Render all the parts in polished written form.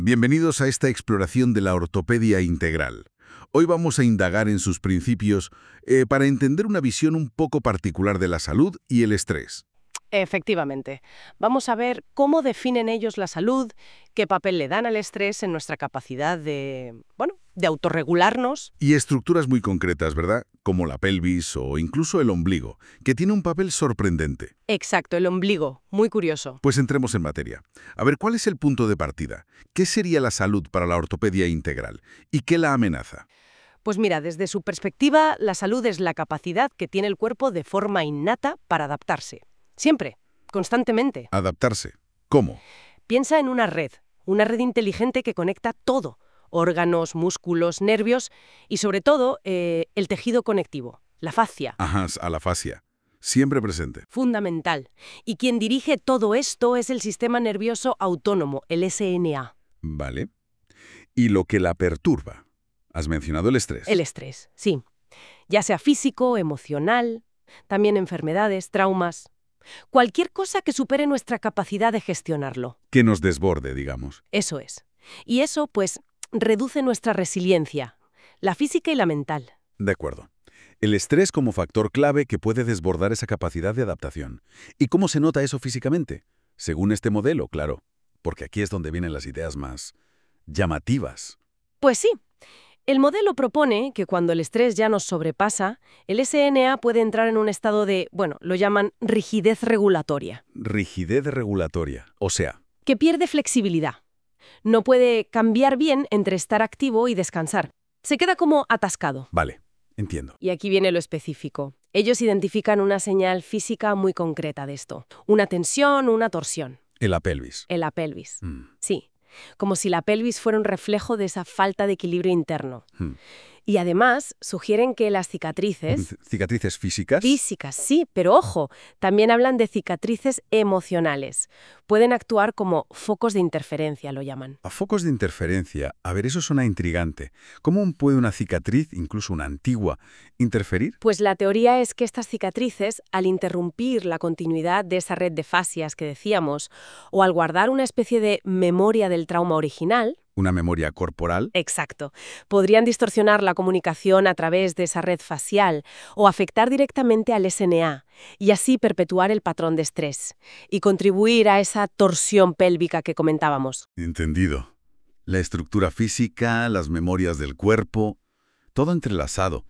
Bienvenidos a esta exploración de la ortopedia integral. Hoy vamos a indagar en sus principios para entender una visión un poco particular de la salud y el estrés. Efectivamente. Vamos a ver cómo definen ellos la salud, qué papel le dan al estrés en nuestra capacidad de autorregularnos. Y estructuras muy concretas, ¿verdad? Como la pelvis o incluso el ombligo, que tiene un papel sorprendente. Exacto, el ombligo. Muy curioso. Pues entremos en materia. A ver, ¿cuál es el punto de partida? ¿Qué sería la salud para la ortopedia integral? ¿Y qué la amenaza? Pues mira, desde su perspectiva, la salud es la capacidad que tiene el cuerpo de forma innata para adaptarse. Siempre, constantemente. Adaptarse. ¿Cómo? Piensa en una red inteligente que conecta todo, órganos, músculos, nervios y sobre todo el tejido conectivo, la fascia. Ajá, a la fascia. Siempre presente. Fundamental. Y quien dirige todo esto es el sistema nervioso autónomo, el SNA. Vale. ¿Y lo que la perturba? Has mencionado el estrés. El estrés, sí. Ya sea físico, emocional, también enfermedades, traumas. Cualquier cosa que supere nuestra capacidad de gestionarlo. Que nos desborde, digamos. Eso es. Y eso, pues, reduce nuestra resiliencia, la física y la mental. De acuerdo. El estrés como factor clave que puede desbordar esa capacidad de adaptación. ¿Y cómo se nota eso físicamente? Según este modelo, claro. Porque aquí es donde vienen las ideas más llamativas. Pues sí. El modelo propone que cuando el estrés ya nos sobrepasa, el SNA puede entrar en un estado de, lo llaman rigidez regulatoria, Rigidez regulatoria. O sea, que pierde flexibilidad. No puede cambiar bien entre estar activo y descansar. Se queda como atascado. vale, entiendo. Y aquí viene lo específico. Ellos identifican una señal física muy concreta de esto. Una tensión, una torsión. En la pelvis. En la pelvis. Mm. Sí. Como si la pelvis fuera un reflejo de esa falta de equilibrio interno. Mm. Y además sugieren que las cicatrices... ¿Cicatrices físicas? Físicas, sí, pero ojo, también hablan de cicatrices emocionales. Pueden actuar como focos de interferencia, lo llaman. A focos de interferencia. A ver, eso suena intrigante. ¿Cómo puede una cicatriz, incluso una antigua, interferir? Pues la teoría es que estas cicatrices, al interrumpir la continuidad de esa red de fascias que decíamos, o al guardar una especie de memoria del trauma original, ¿Una memoria corporal? exacto, podrían distorsionar la comunicación a través de esa red facial o afectar directamente al SNA y así perpetuar el patrón de estrés y contribuir a esa torsión pélvica que comentábamos. Entendido. La estructura física, las memorias del cuerpo, todo entrelazado.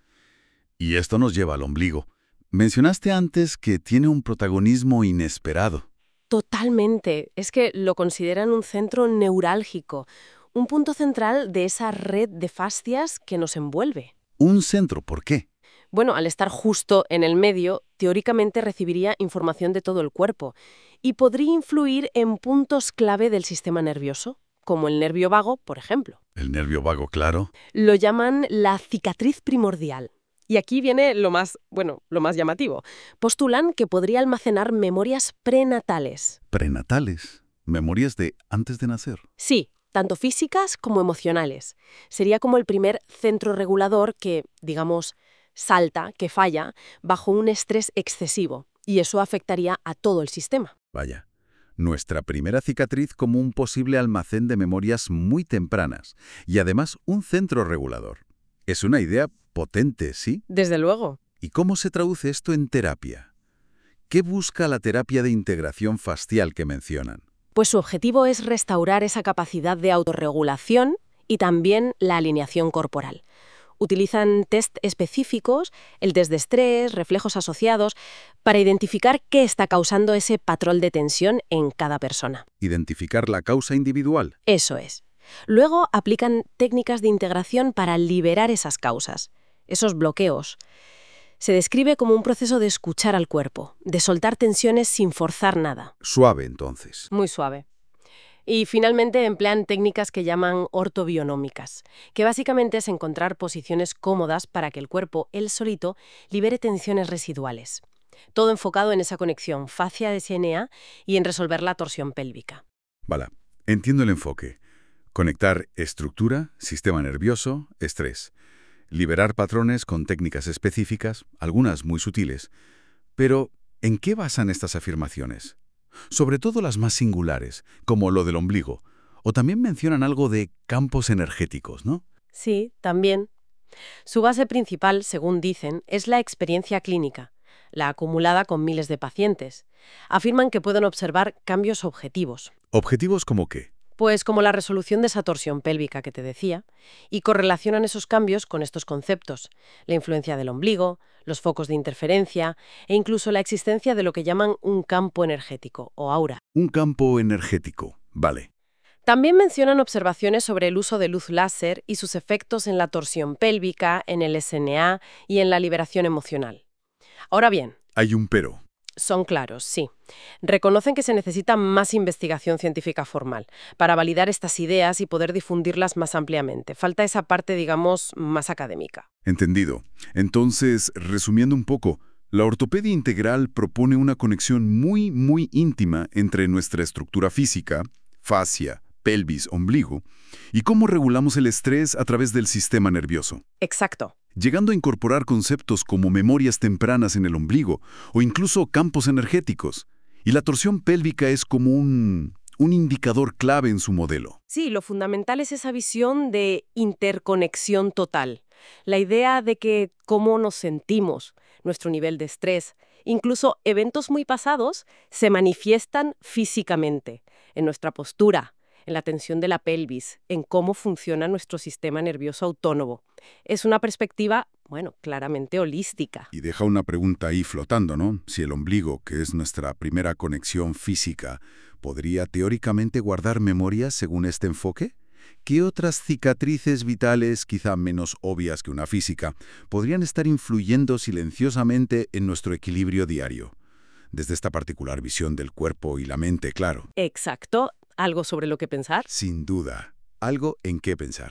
Y esto nos lleva al ombligo. Mencionaste antes que tiene un protagonismo inesperado. Totalmente. Es que lo consideran un centro neurálgico, un punto central de esa red de fascias que nos envuelve. Un centro, ¿por qué? Bueno, al estar justo en el medio, teóricamente recibiría información de todo el cuerpo y podría influir en puntos clave del sistema nervioso, como el nervio vago, por ejemplo. El nervio vago, claro. Lo llaman la cicatriz primordial. Y aquí viene lo más llamativo. Postulan que podría almacenar memorias prenatales. Prenatales. Memorias de antes de nacer. Sí, tanto físicas como emocionales. Sería como el primer centro regulador que, digamos, salta, que falla, bajo un estrés excesivo. Y eso afectaría a todo el sistema. Vaya. Nuestra primera cicatriz como un posible almacén de memorias muy tempranas. Y además un centro regulador. Es una idea potente, ¿sí? Desde luego. ¿Y cómo se traduce esto en terapia? ¿Qué busca la terapia de integración fascial que mencionan? Pues su objetivo es restaurar esa capacidad de autorregulación y también la alineación corporal. Utilizan test específicos, el test de estrés, reflejos asociados, para identificar qué está causando ese patrón de tensión en cada persona. ¿Identificar la causa individual? Eso es. Luego aplican técnicas de integración para liberar esas causas, esos bloqueos. Se describe como un proceso de escuchar al cuerpo, de soltar tensiones sin forzar nada. Suave, entonces. Muy suave. Y finalmente emplean técnicas que llaman ortobionómicas, que básicamente es encontrar posiciones cómodas para que el cuerpo, él solito, libere tensiones residuales. Todo enfocado en esa conexión fascia-SNA y en resolver la torsión pélvica. Vale, entiendo el enfoque. Conectar estructura, sistema nervioso, estrés. Liberar patrones con técnicas específicas, algunas muy sutiles. Pero, ¿en qué basan estas afirmaciones? Sobre todo las más singulares, como lo del ombligo, O también mencionan algo de campos energéticos, ¿no? Sí, también. Su base principal, según dicen, es la experiencia clínica, la acumulada con miles de pacientes. Afirman que pueden observar cambios objetivos, ¿Objetivos como qué? pues como la resolución de esa torsión pélvica que te decía, y correlacionan esos cambios con estos conceptos, la influencia del ombligo, los focos de interferencia e incluso la existencia de lo que llaman un campo energético o aura. Un campo energético. Vale. También mencionan observaciones sobre el uso de luz láser y sus efectos en la torsión pélvica, en el SNA y en la liberación emocional. Ahora bien, Hay un pero. son claros, sí. Reconocen que se necesita más investigación científica formal para validar estas ideas y poder difundirlas más ampliamente. Falta esa parte, digamos, más académica. Entendido. Entonces, resumiendo un poco, la ortopedia integral propone una conexión muy íntima entre nuestra estructura física, fascia, pelvis, ombligo, y cómo regulamos el estrés a través del sistema nervioso, Exacto. llegando a incorporar conceptos como memorias tempranas en el ombligo o incluso campos energéticos. Y la torsión pélvica es como un indicador clave en su modelo. Sí, lo fundamental es esa visión de interconexión total. La idea de que cómo nos sentimos, nuestro nivel de estrés, incluso eventos muy pasados, se manifiestan físicamente, en nuestra postura, en la tensión de la pelvis, en cómo funciona nuestro sistema nervioso autónomo. Es una perspectiva, bueno, claramente holística. Y deja una pregunta ahí flotando, ¿no? Si el ombligo, que es nuestra primera conexión física, ¿podría teóricamente guardar memorias según este enfoque? ¿Qué otras cicatrices vitales, quizá menos obvias que una física, podrían estar influyendo silenciosamente en nuestro equilibrio diario? Desde esta particular visión del cuerpo y la mente, claro. Exacto. ¿Algo sobre lo que pensar? Sin duda, algo en qué pensar.